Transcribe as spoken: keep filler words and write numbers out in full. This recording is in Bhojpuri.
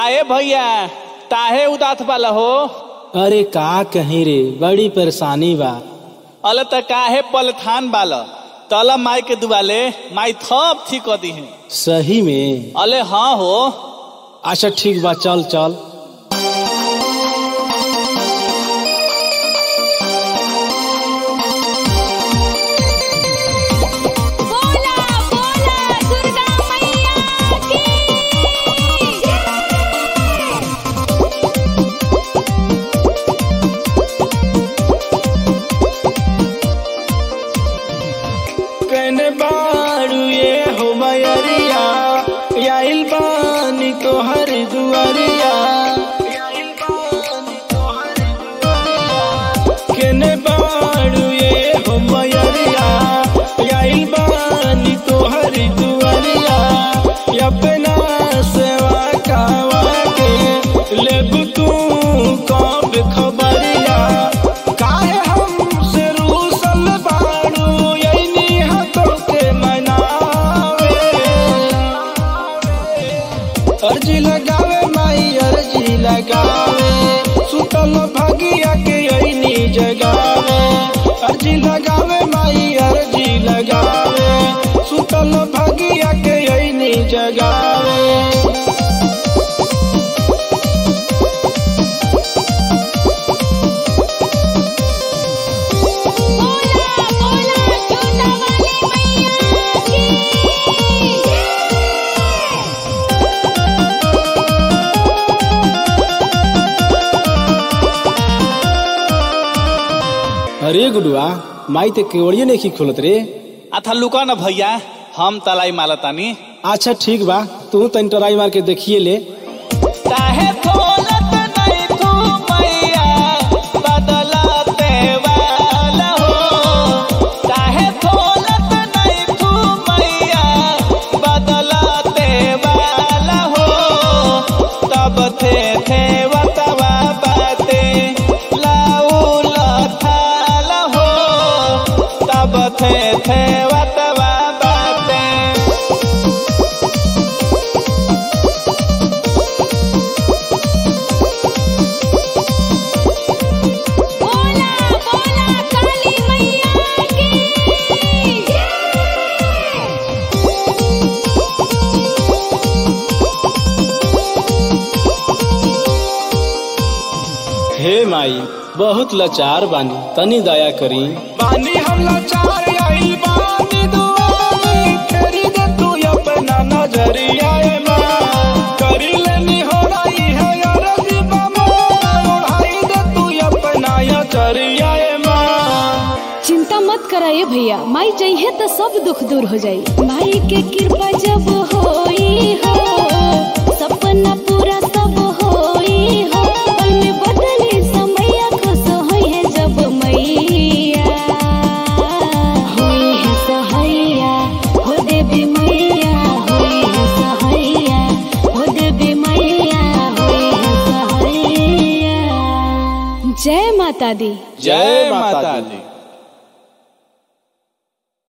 आए भैया ताहे उदास वाला हो। अरे का कहीं रे, बड़ी परेशानी बा। अल त काहे पलथान बाला तला माई के दुआले माई थप ठीक कर दी है। सही में? अले हाँ हो। अच्छा ठीक बा, चल चल। बारू ये हो मयरिया याइल बानी तोहर दुआरिया, केने बारू ये हो मयरिया याइल बानी तोहर दुआरिया, अपना सेवा कावा के लेब तू कब खबरिया, काहे हमसे रूसल बारू अर्जी लगावे माई अर्जी लगावे, सुतल भगिया के अइनी जगावे। अर्जी लगावे माई अर्जी लगावे, सुतल भगिया के अइनी जगावे। अरे गुडुआ, माई ते केवड़िए नहीं खोलत रे। अथा लुका न भैया, हम तलाई मालतानी। अच्छा ठीक बा, तू तन टराई मार के देखिए ले। ताहे खोलत नहीं तू मैया बदलते वाला हो, ताहे खोलत नहीं तू मैया बदलते वाला हो, तब थे थे वतवा बाते लाउल थाला हो, तब थे थे वतवा बाते। हे माई बहुत लाचार बानी, तनी दया करी। बानी हम लाचार आई बानी दुआरी, फेरी दे तू अपना नजरिया माँ, करी लेनी हो रही है अरजी बाबा, उड़ाई दे तू अपना नजरिया माँ। चिंता मत कराइए भैया, माई चाहिए तो सब दुख दूर हो जाई। माई के कृपा जब होई हो, सपना पूरा सब होई हो, पल में बदली समय खुश होई है जब मैया होई है सहैया, हो देवी मैया होई है सहैया, हो देवी मैया होई है सहैया। जय माता दी। जय माता दी।